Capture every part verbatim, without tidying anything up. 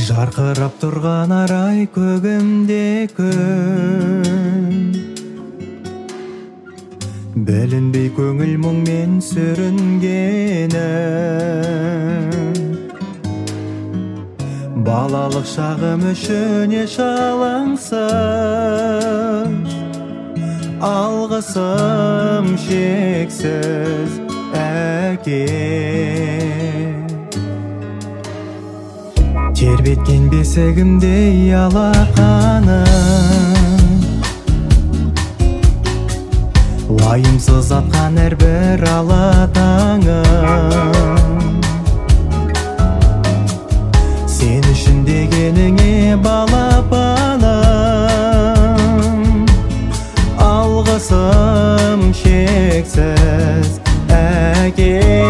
Жарқырап тұрған арай көгімде күн, білінбей көңіл мұңмен сүрінгені. Балалық шағым үшін еш алаңсыз, алғысым шексіз әке. Тербеткен бесігімде алақаным, уайымсыз атқан әрбір ала таңым. Сен үшін дегеніңе балапаным, алғысым шексіз әке.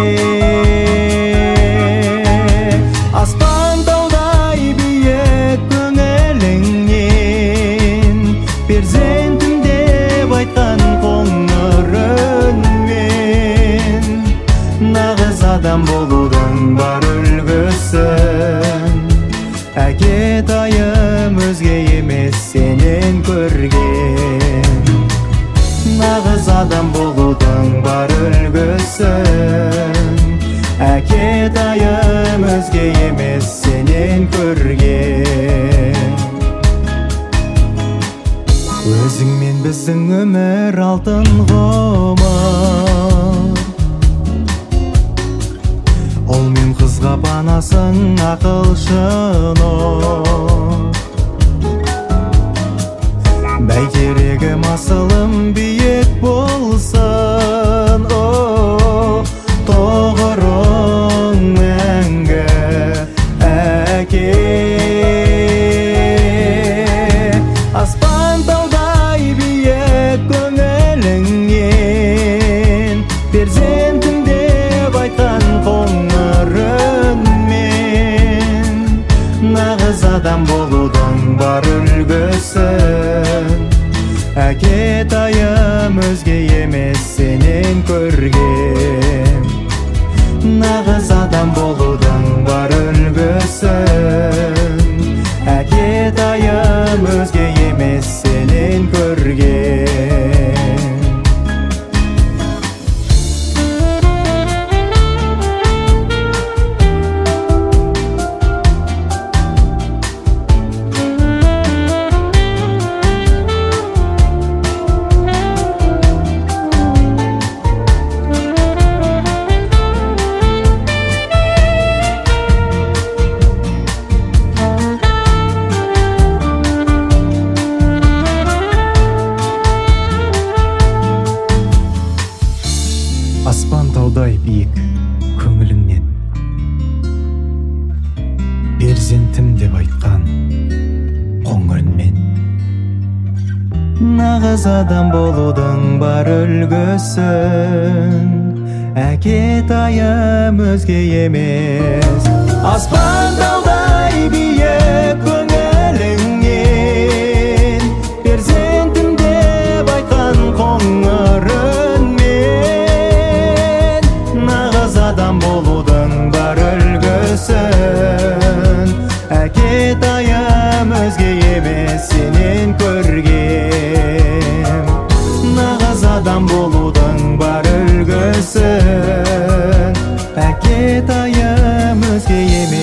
Аспан таудай биік көңіліңнен, перзентім деп айтқан қоңыр үнмен, нағыз адам болудың бар үлгісін әке тайым өзге емес сенен көрген. Нағыз адам болудың бар үлгісін әке тайым өзге емес сенен көрген. Өзіңмен біздің өмір алтын ғұмыр, ол мен қызға панасың ақылшын ор. Бәйтерегім асылым биік болсын, тоғырың мәңгі әке. Аспан таудай биік көңіліңнен, перзентім деп айтқан қоңыр үнмен, нағыз адам болудың бар үлгісін әке тайым өзге емес сенен көрген. Нағыз адам болудың бар үлгісін әке тайым өзге емес сенен көрген. Аспан таудай биік көңіліңнен, перзентім деп айтқан қоңыр үнмен, нағыз адам болудың бар үлгісін әке тайым өзге емес. Аспан таудай биік көңіліңнен, перзентім деп айтқан қоңыр адам болудың бар үлгісін әке тайым өзге емес сенен көрген. Нағыз адам болудың бар үлгісін әке тайым өзге емес